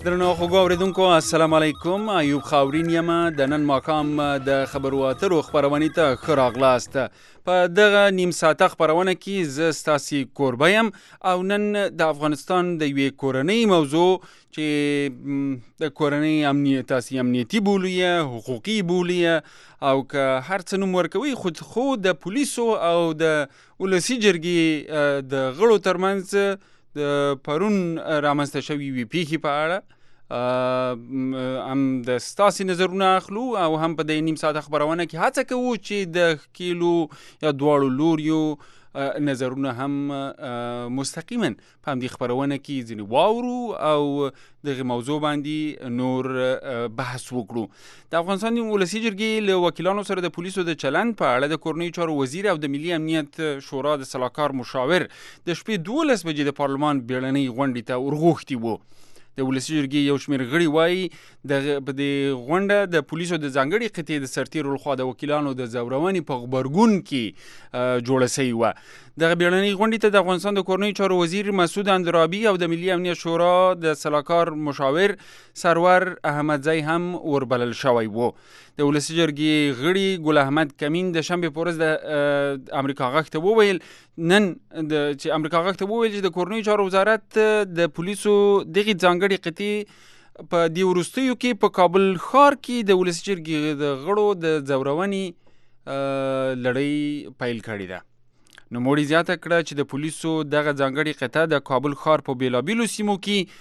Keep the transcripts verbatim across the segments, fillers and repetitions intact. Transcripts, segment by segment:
درنو خوږو اوریدونکو السلام علیکم. ایوب خاورین یم د نن ماښام د خبرو اترو خپرونې ته ښه راغلاست. په دغه نیم ساعته خپرونه کې زه ستاسې کوربه یم او نن د افغانستان د یوې کورنۍ موضوع چې د کورنۍ امنیت تاسې امنیتي بولي حقوقي بولي او که هر څه نوم ورکوي خو خو د پولیسو او د ولسي جرګې د غړو ترمنځ د پرون رامنځته شوي یوې پیښې په اړه هم د ستاسې نظرونه اخلو او هم په دې نیم ساعته خپرونه کې هڅه کوو چې د ښکیلو یا دواړو لوریو نظرونه هم مستقیما په همدې خپرونه کې ځینې واورو او دغه موضوع باندې نور بحث وکړو. د افغانستان ولسي جرګې له وکیلانو سره د پولیسو د چلند په اړه د کورنیو چارو وزیر او د ملي امنیت شورا د سلاکار مشاور د شپې دولس بجې د پارلمان بیړنۍ غونډې ته ورغوښتي وو. د ولسي جرګې یو شمېر غړي وایي د په دې غونډه د پولیسو د ځانګړي قطعې د سرتیرو لخوا د وکیلانو د زورونې په غبرګون کې جوړه سوې وه. دغه بیړنۍ غونډې ته د افغانستان د کورنیو چارو وزیر مسعود اندرابي او د ملي امنیت شورا د سلاکار مشاور سرور احمدزی هم وربلل شوی وو. د ولسي جرګې غړي ګل احمد کمین د شنبې په ورځ د امریکا غږ ته وویل نن د چې امریکا غږ ته وویل چې د کورنیو چارو وزارت د پولیسو دغه ځانګړي قطعې په دې وروستیو کې په کابل ښار کې د ولسي جرګې د غړو د زورونې لړۍ پیل کړې ده. نو موړي زیاته کړه چې د پولیسو دغه ځانګړي قطعه د کابل ښار په بیلابیلو سیمو کې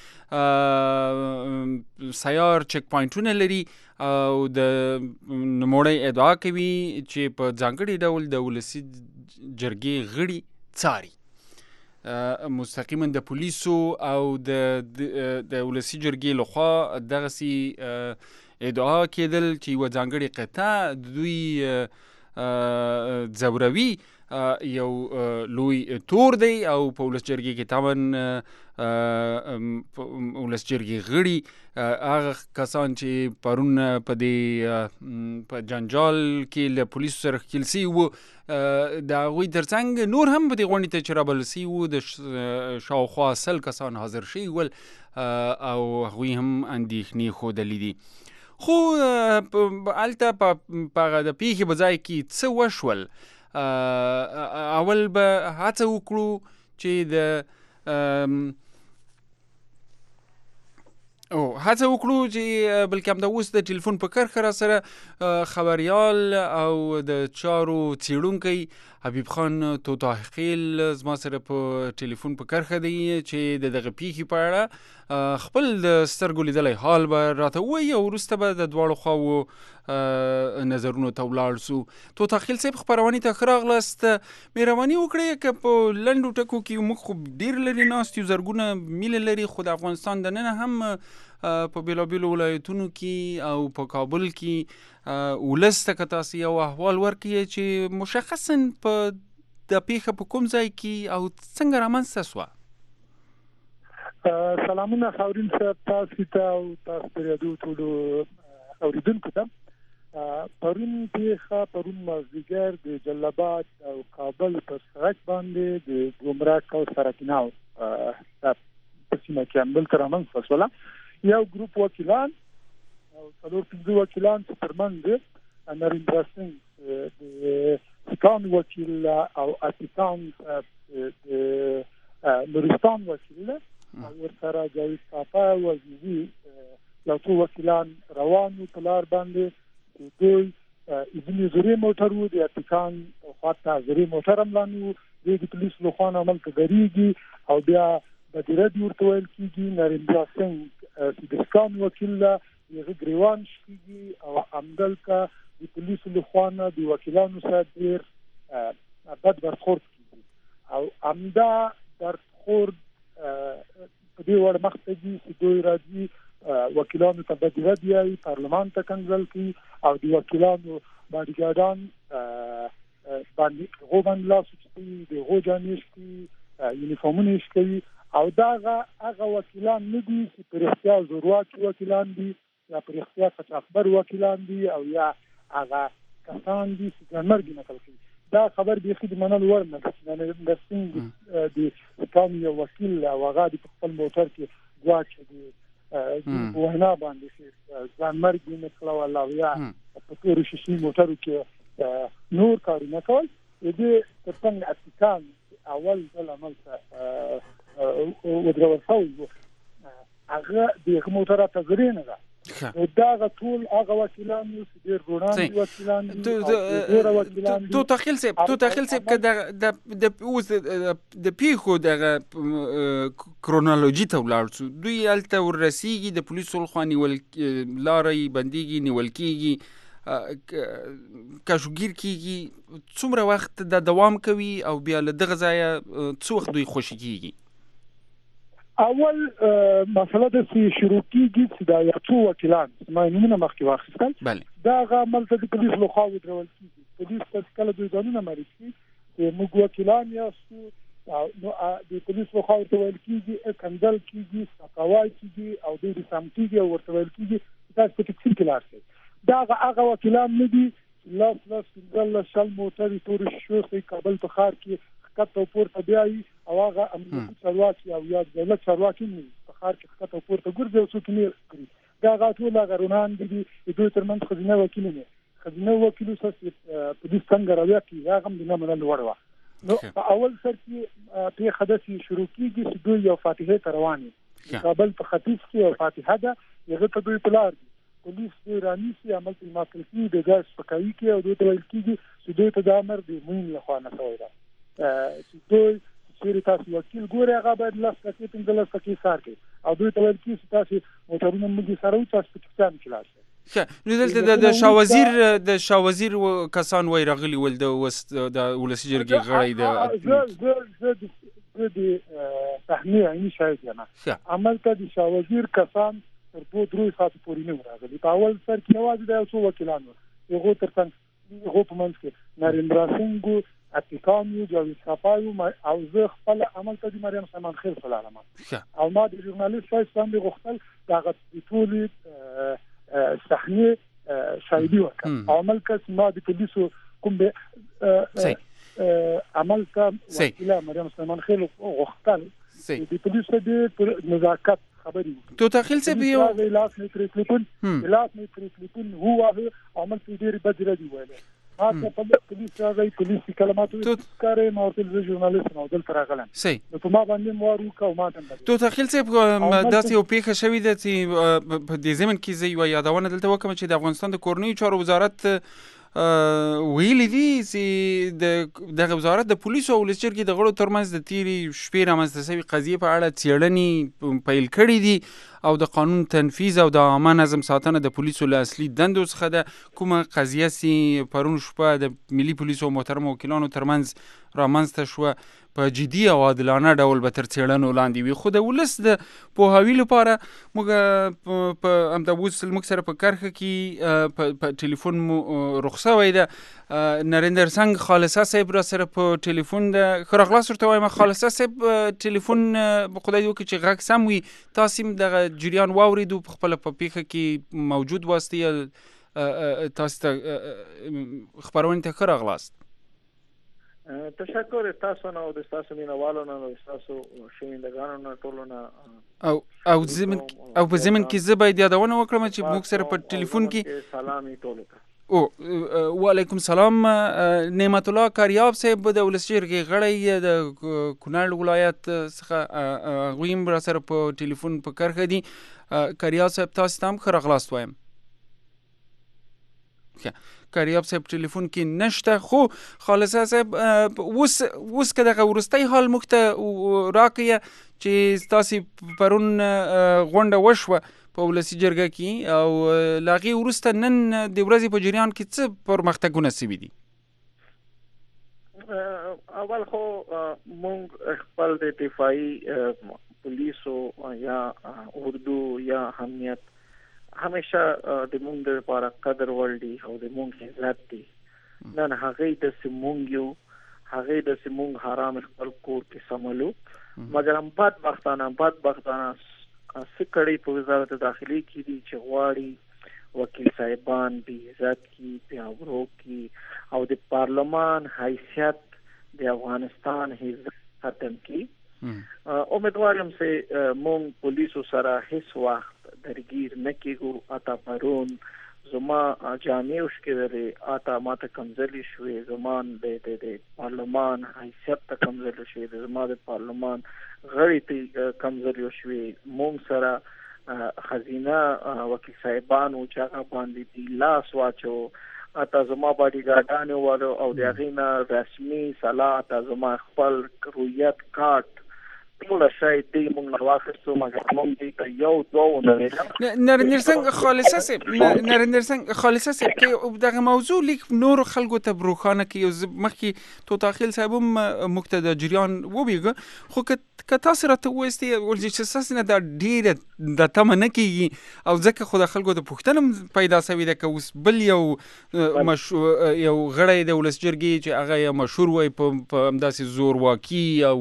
سیار چک پوینټونه لري او د نوموړی ادعا کوي چې په ځانګړي ډول د ولسي جرګې غړي څاري مستقیما د پولیسو او د د ولسي جرګې لخوا دغسې ادعا کېدل چې یوه ځانګړې قطعه دوی ځوروي یو لوی تور دی او په ولس جرګې کې طبعا ولس جرګې غړي هغه کسان چې پرون په دې په جنجال کې له پولیسو سره ښکېل سوي وو د هغوی ترڅنګ نور هم په دې غونډې ته چې رابلل سوي وو د شاوخوا سل کسان حاضر شوي ول او هغوی هم اندېښنې ښودلې دي. خو هلته په هغه د پیښې په ځای کې څه وشول. اول به هڅه وکړو چې د او هڅه وکړو چې بلکې همدا اوس د ټلیفون په کرښه را سره خبریال او د چارو څېړونکی حبیب خان توتاحقیل زما سره په ټلیفون په کرښه دی چې د دغه پیښې په اړه خپل د سترګو لیدلی حال به راته ووایي او وروسته به د دواړو خواوو نظرونو ته ولاړ سو. توتاحقیل صاحب خپرونې ته ښه راغلاست. مهرباني وکړئ که په لنډو ټکو کې موږ خو ډېر لرې ناست یو زرګونه میله لري خو د افغانستان دننه هم په بیلابیلو ولایتونو کې او په کابل کې ولس ته که تاسې یو احوال ورکړئ چې مشخصا په د پیښه په کوم ځای کې او څنګه رامنځته سوه. سلامونه خاورین صاحب تاسې ته او تاسو د راډیو ټولو اورېدونکو ته. پرون پیښه پرون مازدیګر د جلال او کابل پر سړک باندې د ګمرک او سرکیناو په سیمه کې همدلته رامنځته شوله. یو ګروپ وکیلان او څلور پنځه وکیلان چې ترمنځ نریندرا سینګ د سکان وکیل او اتکان د نورستان وکیل او ورسره جاوید کاپا وزیزي یو څو وکیلان روان وو په لار باندې دوی ځینې زړې موټر وو د اتکان خواته زړې موټر هم لاندې وو. دوی د پولیسو لخوا نه عمل ته درېږي او بیا بدیرد ورته ویل کېږي. نریندرا سینګ چې د سکان وکیل ده هغه ګریوان شکېږي او همدلته د پولیسو لخوا نه د وکیلانو سره ډېر بد برخورد کېږي او همدا برخورد په دې وړ مخته ځي چې دوی راځي وکیلانو ته بدیرد وایي پارلمان ته کنځل کوي او د وکیلانو باډیګارډان باندې هغو باندې لاس وچتوي د هغو جامې شکوي یونیفورمونه یې شکوي او دا هغه وکیلان نه دي چې په رښتیا زورواکي وکیلان دي یا په رښتیا قاچاقبر وکیلان دي او یا هغه کسان دي چې ځانمرګي نقل کوي. دا خبر بیخي د منلو وړ نه ده. نریندرا سینګ د سکان یو وکیل او هغه د خپل موټر کې ګواچ د د وینا باندې ځان مرګ نه کړو الله یا په تور شي موټرو کې نور کارونه کول دې څنګه اتکان اول ځل عمل ته ودرول شو هغه د موټر ته غرینه ده دا غټول هغه وکیلان یو چې ډېر روڼان وکیلان دي ډېر وکیلان دي تو تخیل سه تو تخیل سه که د د اوس د پیخو د کرونولوژي ته ولاړ شو دوی الته ورسیږي د پولیسو لخوا نیول لارې بنديږي نیول کېږي کاشوګیر کېږي څومره وخت د دوام کوي او بیا له دغه ځایه څو وخت دوی خوشي کېږي اول مسله د شروع کېږي چې دا یو څو وکیلان ما نومونه مخکې واخیستل دا هغه عمل ته د پولیسو لخوا ودرول کېږي پولیس ته کله دوی ځانونه معرفي چې موږ وکیلان یاستو نو د پولیسو لخوا ورته ویل کېږي کنځل کېږي سپکاوی کېږي او دوی سم کېږي او ورته ویل کېږي تاسو په تکسیر کې لاړ شئ دا هغه وکیلان نه دي لاس لاس پنځلس شل موټرې تورې شوې کابل په ښار کې کته پورته بیاي او هغه امنیتي چارواکي او یا دولت چارواکي نه په ښار کې کته پورته ګرځي او څوک نه کوي دا غاټول هغه رونان دي د دوی ترمنځ خزینه وکیل نه خزینه وکیل څه پولیس څنګه راوځي هغه هم نه منل وړوا نو اول سر کې په حدثي شروع کیږي چې دوی یو فاتحه ترواني کابل په ختیځ کې او فاتحه ده یغه ته دوی پلار پولیس ایرانی سي عمل په ماکلفي د ګاز پکایي کې او دوی ته ویل کېږي چې دوی ته د امر دی مين له خوا نه شوی ده چې دوی چې تاسو وکیل ګوري هغه باید لاس کې پنځلس کې سار کوي او دوی ته ویل کېږي چې تاسو موټرونه موږ سره او تاسو په کتاب کې لاس ښه نو دلته د شاوزیر د شاوزیر کسان وای راغلي ول د د ولسی جرګې غړی د زه زه د تحمیه عیني شاهد یم عمل ته د شاوزیر کسان تر دوه درې ساعت پورې نه راغلي په اول سر کې یوازې د څو وکیلانو یو تر څنګه یو په منځ کې نریندرا سنگو اتکانو جاوید صفایو او زه خپل عمل ته د مریم سلمان خیل سره علامه او ما د ژورنالیست شای څنګه غوښتل دا د ټولې صحنه شاهدي وکړ عمل کس ما د پولیسو کوم به عمل ته وکیله مریم سلمان خیل غوښتل د پولیسو د نزاکت خبري تو تخیل سه بیو لاس نه تریکلیپون لاس نه تریکلیپون هو عمل په ډېر بدره دی وایي هغه په پولیس راغی پولیس کلماتو کارې ما ورته ژورنالیست نو دل ترغلم سي نو په ما باندې مورو کو ما ته تو تخیل سه داسې یو پیښه شوې ده چې په دې زمن کې زی و یادونه دلته وکم چې د افغانستان د کورنیو چارو وزارت ویلي دي چې د دغه وزارت د پولیسو او ولس جرګې د غړو ترمنځ د تیری شپې رامنځته شوې قضیې په اړه څېړنې پیل کړې دي او د قانون تنفیذ او د عامه نظم ساتنه د پولیسو له اصلي دندو څخه ده کومه قضیه سي پرون شپه د ملي پولیسو محترم وکیلانو ترمنځ رامنځته شوه په جدي او عادلانه ډول به تر څېړنو لاندې وي خو د ولس د پوهاوي لپاره موږ په همدا اوس موږ سره په کرښه کې په ټلیفون مو رخصه وای ده نریندر سنگ خالصه صاحب را سره په ټلیفون د خراغلاس ورته وایم خالصه صاحب ټلیفون خدای دې وکړي چې غږ سم وي تاسو دغه جریان واوریدو په خپل په پیښه کې موجود واسطه تاسو ته خبرونه ته خراغلاس تشکر تاسو نه او د تاسو مینوالو نه او تاسو شویندګانو نه ټولو نه او او زمن او په زمن کې زه باید یادونه وکړم چې موږ سره په ټلیفون کې سلامي ټولو ته او وعلیکم سلام نعمت الله کاریاب صاحب د ولس جرګې غړی د کونړ ولایت څخه غویم را سره په ټلیفون په کرخه دي کاریاب صاحب تاسو ته هم ښه راغلاست وایم کاریاب صاحب ټلیفون کې نشته خو خالصه صاحب اوس اوس که دغه وروستی حال موږ ته راکړه چې تاسو پرون غونډه وشوه په ولسي جرګه کې او له هغې وروسته نن د ورځې په جریان کې څه پرمختګونه سوي دي اول خو موږ خپل د دفاعي پولیسو یا اردو یا امنیت همیشه د مونږ د لپاره قدر وړ دي او د مونږ عزت دي نن هغې داسې مونږ یو هغې داسې مونږ حرام خپل کور کې سملو مګر هم بدبختانه بدبختانه څه کړي په وزارت داخلي کې دي چې غواړي وکیل صاحبان بې عزت کړي پیاوړو کړي او د پارلمان حیثیت د افغانستان حیثیت ختم کړي امیدوار یم چې مونږ پولیسو سره هیڅ وخت درگیر نکیږو اتا پرون زما جامع وشکېدلې اتا ماته کمزلي شوې زمان د د پارلمان حیثیت ته کمزلي شوې زما د پارلمان غړي ته کمزلي شوې مونږ سره خزینه وکیل صاحبانو چې هغه باندې دی لاس واچو اته زما باډي ګارډانو والو او د غینا رسمي صلاح ته زما خپل رویت کارت ټول شای دی مونږ واخستو مګر مونږ دې ته یو دوه نه نریندر سنگ خالصه سیب نریندر سنگ خالصه سیب کې دغه موضوع لیک نور خلکو ته بروخانه کې مخکې تو تاخیل صاحب هم مقتدا جریان وبیګه خو که تاسو راته وایستي ولې چې ساس نه د ډیره د تم نه کیږي او ځکه خو د خلکو د پښتنه پیدا سوي د کوس بل یو مشو یو غړی د ولس جرګي چې هغه مشهور وای په همداسې زور واکي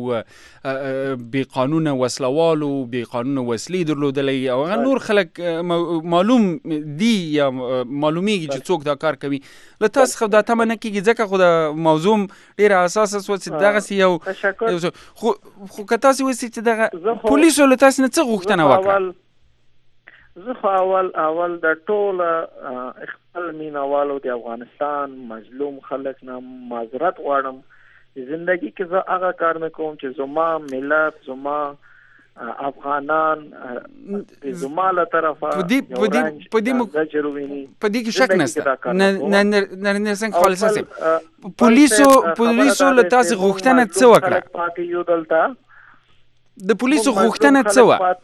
او بی قانون وسلوالو بی قانون وسلی درلودلې او هغه نور خلک معلوم دی یا معلومیږي چې څوک دا کار کوي له تاسو خو دا تم نه کیږي ځکه خو د موضوع ډیره اساس اوس چې دغه یو خو خو که تاسو وایئ چې دغه پولیسو له تاسو نه څه غوښتنه وکړه زه خو اول اول د ټول خپل مینوالو د افغانستان مظلوم خلک نه معذرت غواړم زندگی کې زه هغه کار نه کوم چې زما ملت زما افغانان زما له طرفه په دې په دې په دې په دې کې شک نشته نه نه نه څنګه خالصه سي پولیسو پولیسو له تاسو غوښتنه څه وکړه پاتې یو دلته د پولیسو غوښتنه څه و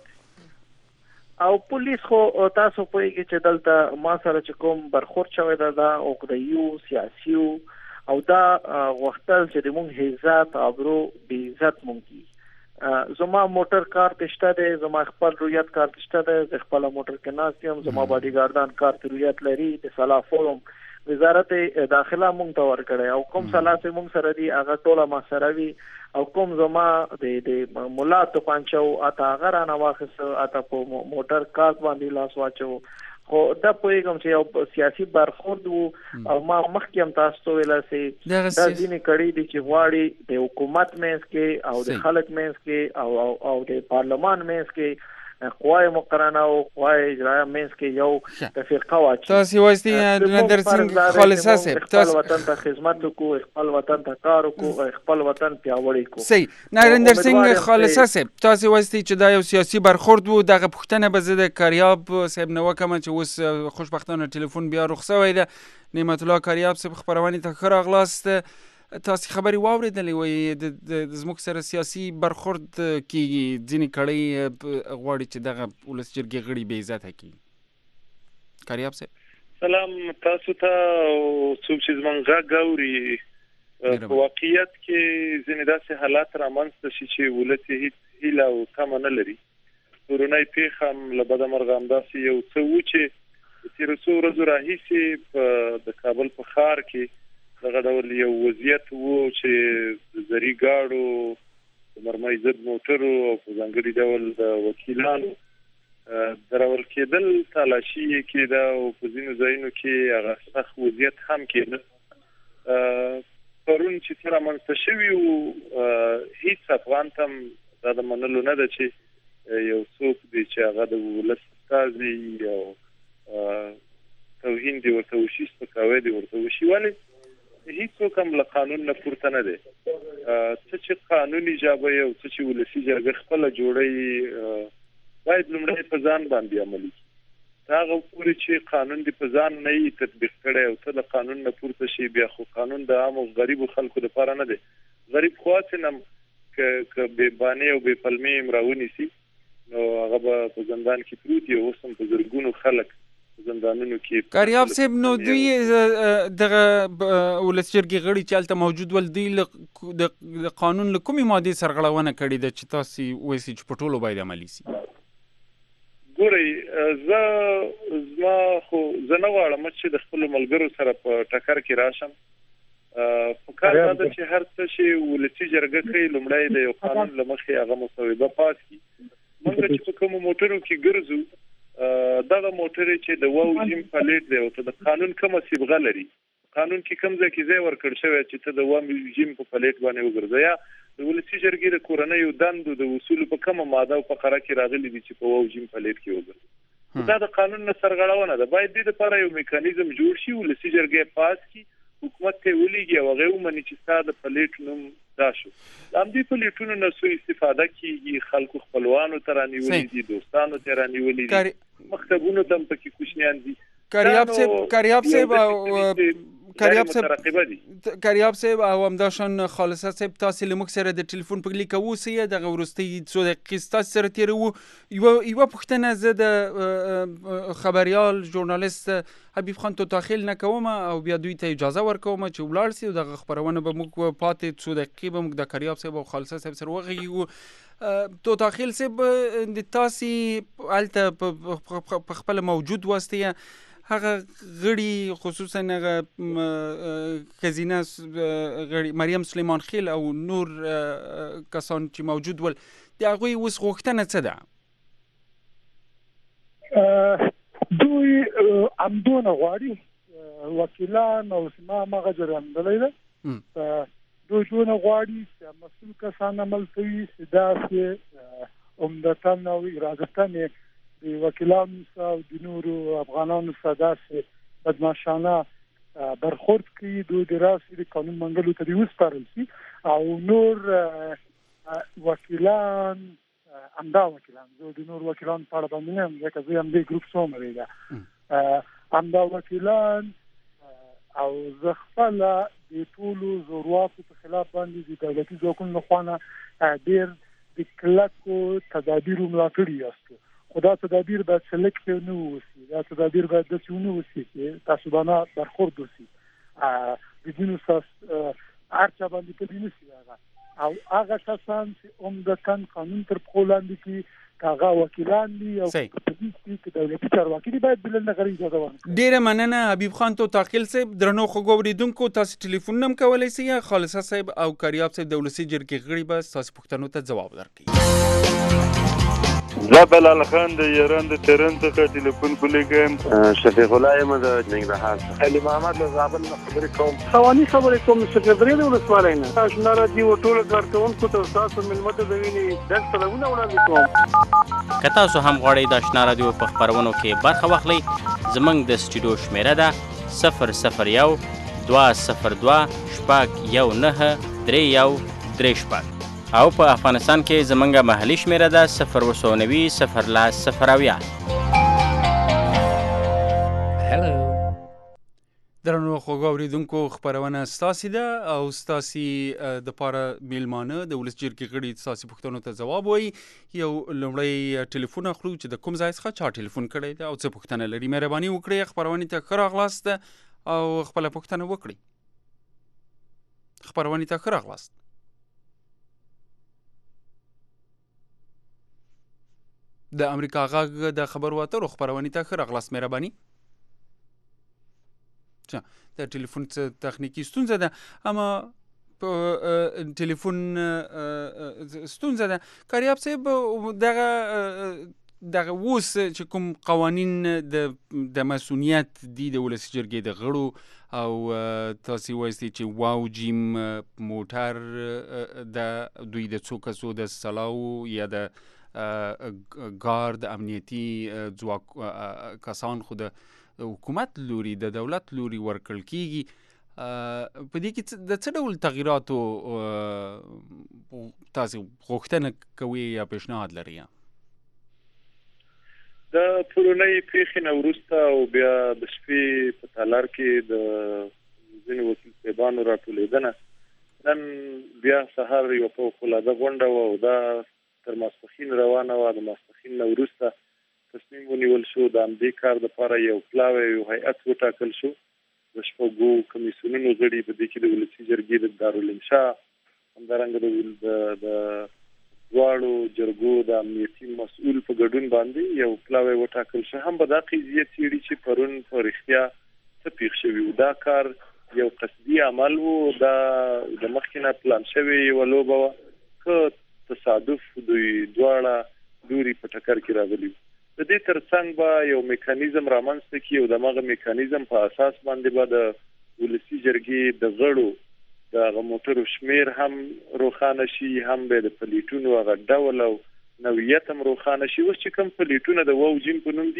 او پولیس خو تاسو پوهیږئ چې دلته ما سره چې کوم برخورد شوی دا او د یو سیاسي او دا وختل چې د مونږ عزت ابرو د عزت مونږ زما موټر کار تشته ده زما خپل رویت کار تشته ده خپل موټر کې ناستم زما باډي ګاردان کار رویت لري د صلاح فورم وزارت داخله مونږ ته ورکړی او کوم صلاح چې مونږ سره دی هغه ټوله ما سره وی او کوم زما د د مولا ته پانچو اته هغه را نه واخص اته په موټر کار باندې لاس واچو خو دا پوهیږم چې یو سیاسي برخورد وو او ما مخکې هم تاسو ته ویل سي دا ځینې کړي دي چې غواړي د حکومت منځ کې او د خلک منځ کې او او د پارلمان منځ کې قوای مقرنه او قوای اجرایه منځ کې یو تفریقه واچي تاسو وایستي نریندر سنگ خالصه سي تاسو وطن ته خدمت وکړو خپل وطن ته کار وکړو خپل وطن پیاوړی کو صحیح نریندر سنگ خالصه سي تاسو وایستي چې دا یو سیاسي برخورد وو دغه پښتنه به زده کاریاب صاحب نو کوم چې اوس خوشبختانه ټلیفون بیا رخصوي ده نعمت الله کاریاب صاحب خبرونه ته خره اغلاست تاسو خبري واوریدلې وي د زموږ سره سیاسي برخورد کې ځینې کړي غواړي چې دغه ولس جرګې غړي بې عزته کړي کاریاب صاحب سلام تاسو ته څوک چې زمونږ غږ اوري په واقعیت کې ځینې داسې حالات رامنځته شي چې ولس هیڅ هیله او تمه نه لري کورونای پیښه هم له بده مرغه همداسې یو څه و چې تېرو څو ورځو راهیسې په د کابل په ښار کې دغه ډول یو وضعیت وو چې د زري ګاډو د مرمۍ ضد موټرو او په ځانګړي ډول د وکیلانو درول کېدل تالاشي یې کېده او په ځینو ځایونو کې هغه سخت وضعیت هم کېده پرون چې څه رامنځته شوي وو هیڅ افغان ته هم دا د منلو نه ده چې یو څوک دی چې هغه د ولس استازي او توهین دی ورته وشي سپکاوی دی ورته وشي ولې هیڅوک هم له قانون نه پورته نه دی څه چې قانون ایجابوي او څه چې ولسي جرګه خپله جوړوي باید لومړی په ځان باندې عملي کړي هغه پورې چې قانون دې په ځان نه وي تطبیق کړی او ته له قانون نه پورته شي بیا خو قانون د عامو غریبو خلکو لپاره نه دی غریب خو هسې هم که بې بانې او بې پلمې هم راونیسي نو هغه به په زندان کې پروت وي اوس هم په زرګونو خلک زندانونو کې کاریاب صاحب نو دوی دغه ولس جرګې غړي چې هلته موجود ول دوی د قانون له کومې مادې سرغړونه کړې ده چې تاسو وایئ چې په ټولو باید عملي سي ګورئ زه زما خو زه نه غواړم چې د خپلو ملګرو سره په ټکر کې راشم په کار دا ده چې هر څه چې ولسي جرګه کوي لومړی د یو قانون له مخې هغه مسوده پاس کړي موږ چې په کومو موټرو کې ګرځو دغه موټر چې د واو جیم پلیټ دی او ته د قانون کومه صبغه لري قانون کې کوم ځای کې ځای ورکړ شوی چې ته د واو جیم په پلیټ باندې وګرځې یا د ولسي جرګې د کورنیو دندو د وصول په کومه ماده او فقره کې راغلي دي چې په واو جیم پلیټ کې وګرځي دا د قانون نه سرغړونه ده. باید دې لپاره یو میکانیزم جوړ شي، ولسي جرګې پاس کړي، حکومت ته ولېږي او هغه ومني چې ستا د پلیټ نوم دا شو. د همدې پلیټونو نه سوء استفاده کېږي، خلکو خپلوانو ته رانیولي دي، دوستانو ته رانیولي دي، مکتبونو ته هم پکې کوچنیان دي. کریاب صاحب کریاب صاحب کریاب صاحب کریاب صاحب او همداشان خالصه صاحب تاسو له موږ سره د ټلیفون په لیکه اوسئ. دغه وروستي څو دقیقې ستاسو سره تېروو. یوه یوه پوښتنه زه د خبریال ژورنالیست حبیب خان توتاخیل نه کوم او بیا دوی ته اجازه ورکوم چې ولاړ سي او دغه خپرونه به موږ پاتې څو دقیقې به موږ د کریاب صاحب او خالصه صاحب سره وغږیږو. توتاخیل صاحب د تاسې هلته په خپله موجود واستئ، هغه غړي خصوصا هغه ښځینه غړي مریم سلیمان خیل او نور کسان چې موجود ول، د هغوی اوس غوښتنه څه ده؟ دوی همدونه غواړي، وکیلان او سما هغه جرمدلی ده، دوی دونه غواړي چې مسؤل کسان عمل کوي چې داسې عمدتاً او ارادتاً د وکیلانو سره او د نورو افغانانو سره داسې بدمعشانه برخورد کوي، دوی د راسي د قانون منګلو ته دې وسپارل شي او نور وکیلان همدا وکیلان زه د نور وکیلانو په اړه باندې نه یم ځکه زه همدې ګروپ څومره ده، همدا وکیلان او زه خپله د ټولو زورواکو په خلاف باندې د دولتي ځواکونو لخوا نه ډېر د کلکو تدابیرو ملاتړي یاستو. خو دا تدابیر باید سلیکټیو نه واوسي، دا تدابیر باید داسې ونه واوسي چې تعصبانه برخورد وشي، د ځینو هر چا باندې پلي نه شي هغه او هغه کسان چې عمدتاً قانون تر پښو لاندې کړي که هغه وکیلان دي او که پولیس دي که دولتي چارواکي دي باید بلنه غیر اجازه ورکړي. ډېره مننه حبیب خان توتاخیل صاحب. درنو خوږو اورېدونکو، تاسو ټلیفونونه هم کولی شئ. خالصه صاحب او کریاب صاحب د ولسي جرګې غړي به ستاسو پوښتنو ته ځواب درکړي. زه بلال خان د ایران د تهران څخه ټلیفون کولیږم. شفیق الله یم د ننګرهار څخه. علي محمد له زابل نه خبرې کوم. خواني خبرې کوم د سکندرۍ د ولسوالۍ نه. اشنا راډیو ټولو کارکوونکو ته ستاسو مېلمه ته د وینې ډک سلامونه وړاندې کوم. که تاسو هم غواړئ د اشنا راډیو په خپرونو کې برخه واخلئ، زموږ د سټوډیو شمېره ده صفر صفر یو دوه صفر دوه شپږ یو نهه درې یو درې شپږ او په افغانستان کې زمونږ محلي شمېره ده صفر اووه سوه نوي صفر لس صفر اویا. درنو خوږو اورېدونکو، خپرونه ستاسې ده او ستاسې دپاره میلمانه د ولس جرګې غړي ستاسې پوښتنو ته ځواب وایي. یو لومړی ټلیفون اخلو چې د کوم ځای څخه چا ټلیفون کړی ده او څه پوښتنه لري. مهرباني وکړئ خپرونې ته ښه راغلاست او خپله پوښتنه وکړئ. خپرونې ته ښه راغلاست. د امریکا غږ د خبرو اترو خپرونې ته ښه راغلاست. مهرباني. د ټلیفون څه تخنیکي ستونزه ده، اما په ټلیفون ستونزه ده. کریاب صاحب دغه دغه اوس چې کوم قوانین د د مسؤلیت دي د ولسي جرګې د غړو او تاسې وایستئ چې واو جیم موټر د دوی د څو کسو د سلاو یا د ګارد امنیتي ځواک کسان خو د حکومت لوري د دولت لوري ورکړل کیږي. په دې کې د څه ډول تغییراتو تاسو غوښتنه کوئ یا پیشنهاد لرئ؟ د پرونۍ پیښې نه وروسته او بیا د شپې په تالار کې د ځینو وکیل صاحبانو راټولېدنه، نن بیا سهار یوه فوقالعاده غونډه وه او دا تر ماسپښین روانه وه. د ماسپښین نه وروسته تصمیم ونیول شو د همدې کار دپاره یو پلاوی یو هیئت وټاکل شو د شپږو کمیسیونونو غړي، په دې کې د ولسي جرګې د دارالانشا، همدارنګه د دواړو جرګو د امنیتي مسؤل په ګډون باندې یو پلاوی وټاکل شو. هم به دا قضیه څېړي چې پرون په رښتیا څه پېښ شوي و. دا کار یو قصدي عمل و، دا د مخکې نه پلان شوې یوه لوبه وه، که تصادف دوی دواړه لوري په ټکر کې راغلي. د دې ترڅنګ به یو میکانیزم رامنځته کړي او د هغه میکانیزم په اساس باندې به د ولسي جرګې د غړو د هغه موټرو شمیر هم روښانه شي، هم به د پلیټونو هغه ډول او نوعیت هم روښانه شي. اوس چې کوم پلیټونه د واو جیم په نوم دي،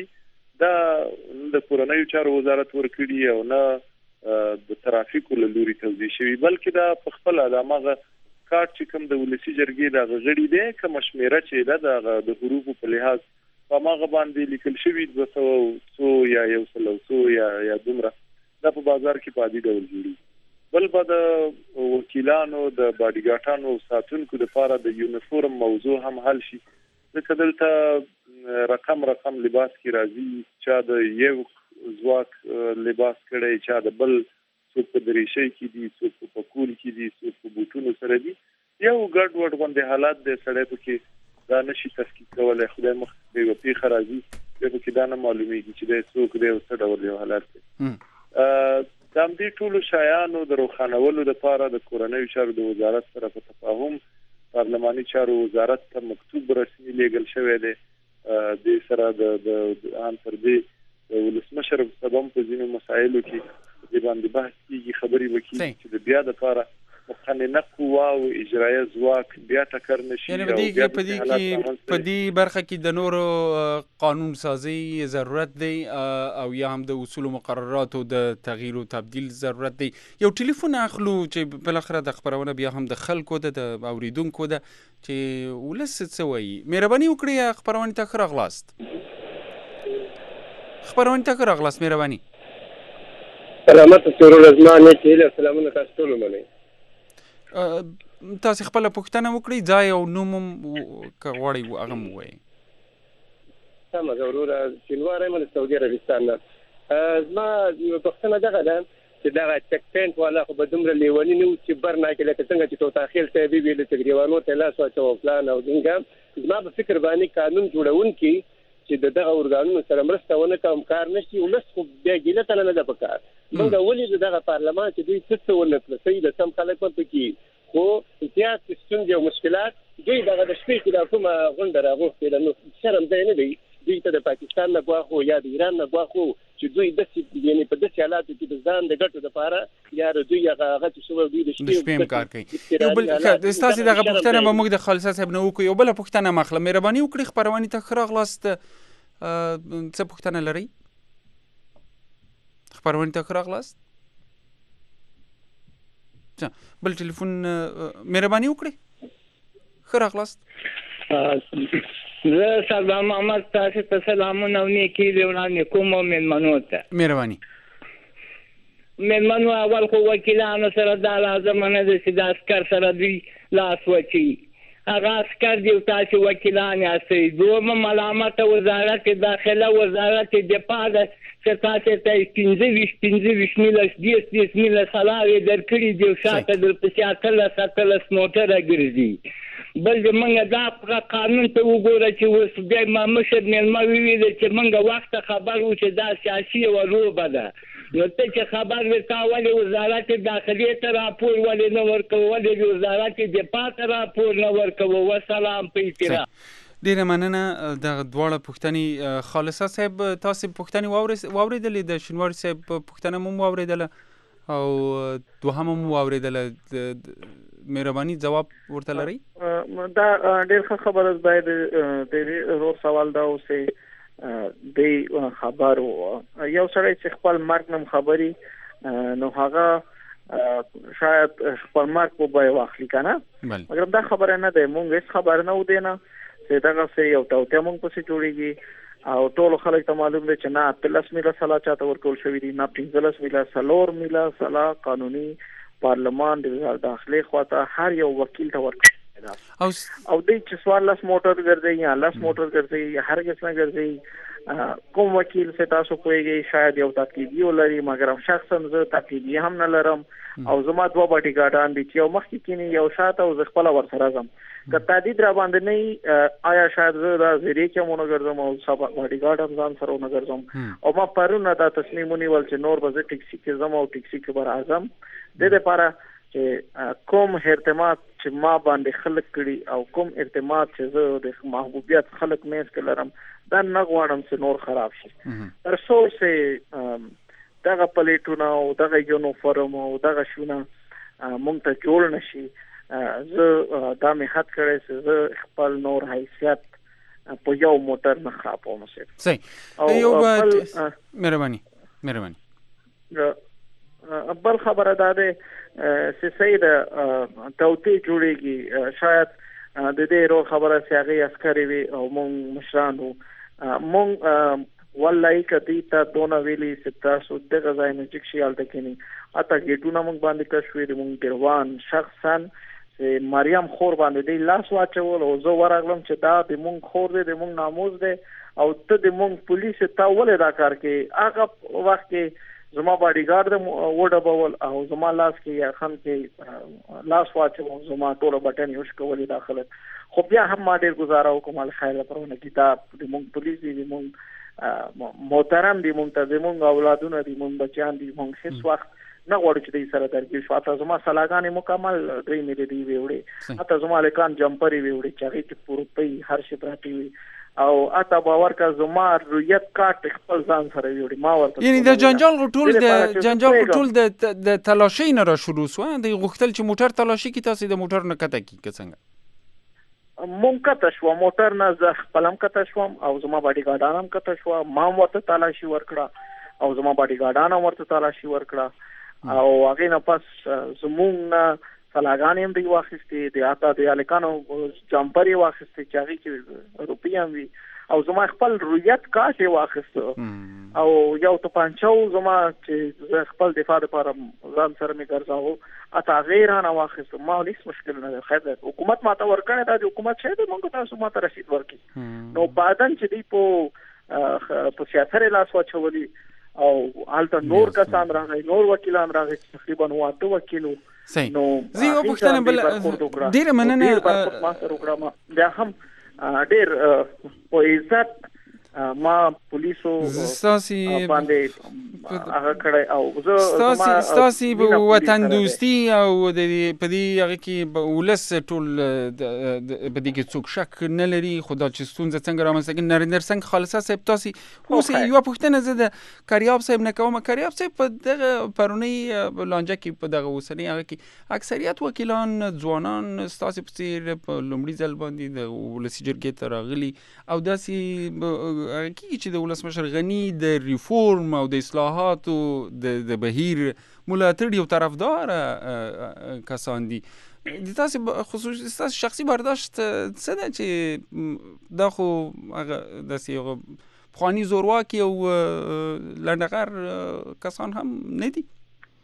دا د کورنیو چارو وزارت ورکړي او نه د ترافیکو له لوري توضیح شوی، بلکې دا په خپل دماغه کارت چې کوم د ولسی جرګې د غړي دی کوم شمیره چې دا د حروفو په لحاظ په ماغه باندې لیکل شوی د څو یا یو سلو څو یا یا دومره دا په بازار کې پادي ډول جوړي. بل به د وکیلانو د باډیګاټانو ساتونکو د لپاره د یونیفورم موضوع هم حل شي، ځکه دلته رقم رقم لباس کې راځي، چا د یو ځواک لباس کړي، چا د بل څوک په دریشي کې دي، څوک په کول کې دي، څوک په بوټونو سره دي. یو ګډ وډ باندې حالات د سړی په کې دا نشي تفکیک کولای. خدای مخ دې وپی خراجي په کې دا نه معلومیږي چې د څوک دی او څه ډول یو حالات دي. ا د دې ټولو شایانو د روخانولو لپاره د کورنیو چارو د وزارت سره په تفاهم پارلماني چارو وزارت ته مکتوب رسمي لیږل شوی دی. د سره د ان تر دې د ولسمشر په سبب په ځینو مسایلو کې د باندې بحث کیږي، خبرې وکړي چې د بیا د لپاره مقننه قوه او اجرایه ځواک بیا ټکر نشي. یعنی په دې کې په دې کې په دې برخه کې د نورو قانون سازي ضرورت دی او یا هم د اصول او مقرراتو د تغییر او تبديل ضرورت دی. یو ټلیفون اخلو چې بل اخره د خبرونه بیا هم د خلکو د اوریدونکو د چې ولس څه وایي. مهرباني وکړئ خبرونه ته ښه راغلاست. خبرونه ته ښه راغلاست، مهرباني. سلامت سرور ازمانه چې سلامونه تاسو ټول منئ. تاسو خپل پوښتنه وکړئ، ځای او نوم کغوړی هغه مو وایي. سم ضروره شنواره من سعودي عربستان نه. زما پوښتنه دغه ده چې دغه چک پوینټ والا خو به دومره لیونی نه و چې برنا کې لکه څنګه چې توتاخیل صاحب ویل چې ګریوانو ته لاس واچو پلان او څنګه زما په فکر باندې قانون جوړونکي چې دغه اورګانونو سره مرسته ونه کوم کار نشي ولس خو بیا ګیله تل نه ده پکار. موږ ولې دغه پارلمان چې دوی څه ونه کړل سید سم خلک په کې خو زیات ستونزې او مشکلات دوی دغه د شپې کې د کومه غونډه راغوښتې نو شرم ځای نه دی دوی ته د پاکستان نه غواخو یا د ایران نه غواخو چې دوی د یعنی په داسې حالاتو کې د ځان د ګټو لپاره یا دوی هغه چې شو دوی د شپې کار کوي. یو بل استاسي دغه پوښتنه به موږ د خالصه صاحب نه وکړو. یو بل پوښتنه مخله مهرباني وکړئ خبرونه ته ښه راغلاست. څه پوښتنه لرئ؟ خبرونه ته ښه راغلاست. بل ټلیفون مهرباني وکړئ ښه راغلاست. زه سردار محمد تاسو ته سلامونه او نیکي دې وړاندې کوم او مېلمنو ته. مهرباني. مېلمنو اول خو وکیلانو سره دا لازمه نه ده چې د عسکر سره دوی لاس وچي. هغه عسکر دي او تاسو وکیلان یاستئ. دویمه ملامته وزارت داخله وزارت دفاع ده چې تاسو ته پنځه ویشت پنځه ویشت میله دېرش دېرش میله سلاوې درکړي دي او شاته درپسې اتلس اتلس موټره ګرځي. بل د منګه دا قانون ته وګوره چې اوس بیا ما مشر مېلمه وویل چې منګه وخته خبر و چې دا سیاسي یوه لوبه ده. نو ته چې خبر وې تا ولې وزارت داخلې ته راپور ولې نه ورکوه، ولې وزارت دفاع ته راپور نه ورکوه؟ وسلام په احترام. ډیره مننه. د دواړه پوښتنې خالصه صاحب تاسو پوښتنې واورېدلې، د شینواري صاحب پوښتنه مو واورېدله او دوهمه مو واورېدله. مهرباني جواب ورته لرئ؟ دا ډېر ښه خبره ده. باید د ورور سوال دا اوسې د خبر یو سړی چې خپل مرګ نم خبري نو هغه شاید خپل مرګ په بای واخلي کنه، مګر دا خبره نه ده. مونږ هیڅ خبر نه و دینا چې دغه څه یو توته مونږ پسې جوړیږي او ټول خلک ته معلوم دي چې نه اتلس میله سلا چاته ورکول شوی دي، نه پنځلس میله سلور میله سلا قانوني پارلمان د وزارت داخلي خواته هر یو وکیل ته ورکړي او او د چې سوال لاس موټر ګرځي یا لاس موټر ګرځي هر کس نه ګرځي. کوم وکیل سے تاسو کویږي شاید یو تاکیدی ولري، مګر شخصا زه تاکیدی هم نه لرم او زما دوه باټی ګاډان دي چې یو مخکې کینی یو شاته او زه خپل ور سره زم که تعدید را باندې نه آیا شاید زه دا زری کې مونږ ګرځم او سبا باټی ګاډ هم ځان سره نه ګرځم او ما پرونه دا تصمیم ونیول چې نور به زه ټیکسي کې زم او ټیکسي کې بر اعظم د دې لپاره چې کوم اعتماد چې ما باندې خلک کړي او کوم اعتماد چې زه د محبوبیت خلک مېز کې لرم دا نه غواړم چې نور خراب شي. تر څو چې دغه پلیټونه او دغه یونیفورم او دغه شونه مونږ ته جوړ نشي، زه دا مې حد کړی چې زه خپل نور حیثیت په یو موټر نه خاپو مسه صحیح یو مهرباني مهرباني بل خبره ده چې سید توتی جوړیږي شاید د دې رو خبره چې هغه عسکري وي او مونږ مشرانو مونږ والله کدی ته دونه ویلي چې تاسو دغه ځای نه چې خیال تکینی اته ګټونه مونږ باندې کښوی مونږ ګروان شخصا چې مریم خور باندې دی لاس واچول او زه ورغلم چې دا د مونږ خور دی د مونږ ناموز دی او ته د مونږ پولیس ته ولې دا کار کې هغه وخت کې زما باډي ګارد وډه بول او زما لاس کې یا خان کې لاس واچو زما ټول بټن یوش کولې داخله خو بیا هم ما ډیر گزاره وکم ال خیر پرونه کتاب د مونږ پولیس دی مونږ محترم دی مونږ ته د مونږ اولادونه دی مونږ بچیان دی مونږ هیڅ وخت نه غواړو چې دې سره درګي شو اته زما سلاګانې مکمل دوی مې دی ویوړي اته زما لکان جمپري ویوړي چې هغه کې پورپي هر شي پراتی وي او اته باور کا زما رویت کارت خپل ځان سره ویوړي ما ورته یعنی د جنجال غټول د جنجال غټول د د تلاشي نه را شروع سو د غختل چې موټر تلاشي کی تاسو د موټر نه کته کی څنګه مونږ کته شو موټر نه ز خپلم کته شو او زما باډي ګاډانم کته شو ما ورته تلاشي ورکړه او زما باډي ګاډانم ورته تلاشي ورکړه او هغه نه پس زمونږ سلاګانې هم دی واخستې د اتا د الکانو جمپري واخستې چې هغه کې روپیام وی او زما خپل رویت کاش واخست او یو ته پنځو زما چې خپل دفاع لپاره ځان سره می ګرځاو اتا غیر نه واخست ما هیڅ مشکل نه خیر حکومت ماته ورکړه دا د حکومت شه د مونږ تاسو ماته رسید ورکړي نو بعدن چې دی په په سیاست لاس واچولي او حالت نور کسان راغی نور وکیلان راغی تقریبا واته وکیلو نو زه په پښتنه بل ډیر مننه ما سره وکړم بیا هم ډیر په عزت ما پولیسو باندې هغه کړه او زه ستاسي ستاسي وطن دوستي او د په دې هغه کې ولس ټول په دې کې څوک شک نه لري خدا چې ستونزه څنګه رامنځته کوي نریندر سنگ خالصه صاحب تاسو اوس یو پښتنه زه د کریاب صاحب نه کوم کریاب صاحب په دغه پرونی لانجه کې په دغه وسنی هغه کې اکثریت وکیلان ځوانان ستاسو په څیر په لومړي ځل باندې د ولسی جرګې ته راغلي او داسې کی چې د ولسمشر غنی د ریفورم او د اصلاحاتو د بهیر ملاتړ یو طرفدار کسان دي د تاسو خصوصي تاسو شخصي برداشت څه ده چې دا خو هغه داسې خواني زورواکي او لنډغر کسان هم نه دي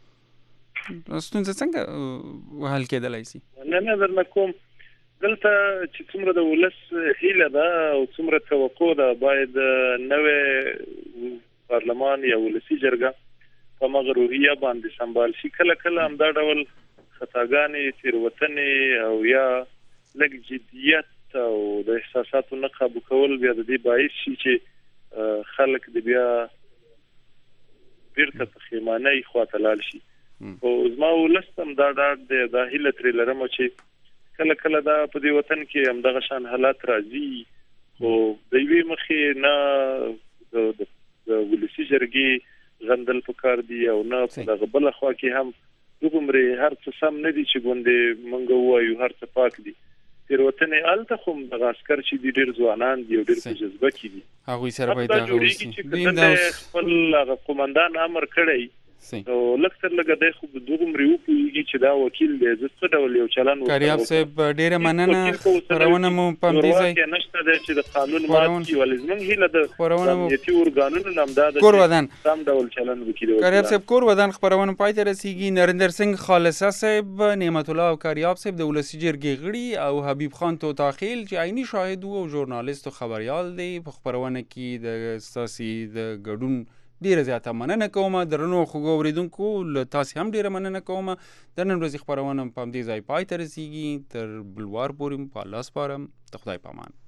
ستونزه څنګه حل کېدلای شي نه نه درنه کوم دلته چې څومره د ولس هیله ده او څومره توقع ده باید نوې پارلمان یا ولسی جرګه په مغه روحیه باندې سمبال شي کله کله هم دا ډول خطاګانې تیروتنې او یا لږ جدیت او د احساساتو نه قابو کول بیا د دې باعث شي چې خلک د بیا بیرته پښیمانۍ خواته لاړ شي او زما ولس هم دا ډاډ د هیله ترې لرم چې کله کله دا په دې وطن کې هم دغه شان حالات راځي خو د یوې مخې نه د ولسی جرګې غندل پکار دي او نه په دغه بل خوا کې هم دومره هر څه سم نه دي چې ګوندې مونږ وایو هر څه پاک دي تیروتنې الته خو د عسكر چې دي ډېر ځوانان دي او ډېر په جذبه کې دي هغه سره باید هغه وسی د خپل قومندان امر کړی نو لکه لکه د خو د دوه مریو کوي چې دا وکیل دی زه ډول یو چلن وکړم کریاب صاحب ډیره مننه خبرونه مو پم دي ځای کې نشته د چې د قانون ماتي ولزمن هله د امنیتي ورګانونو نامدار کور ودان سم ډول چلن وکړي کریاب صاحب کور ودان خبرونه پای ته رسیدي نریندر سنگ خالصه صاحب نعمت الله او کریاب صاحب د ولسی جرګې غړي او حبیب خان توتاخیل چې عیني شاهد او ژورنالیست او خبريال دی په خبرونه کې د ساسي د ګډون ډیره زیاته مننه کوم درنو خو اوریدونکو تاسو هم ډیره مننه کوم د نن ورځې خبرونه په دې ځای پای ته رسیدي تر بلوار پورې په لاس پارم ته خدای پامان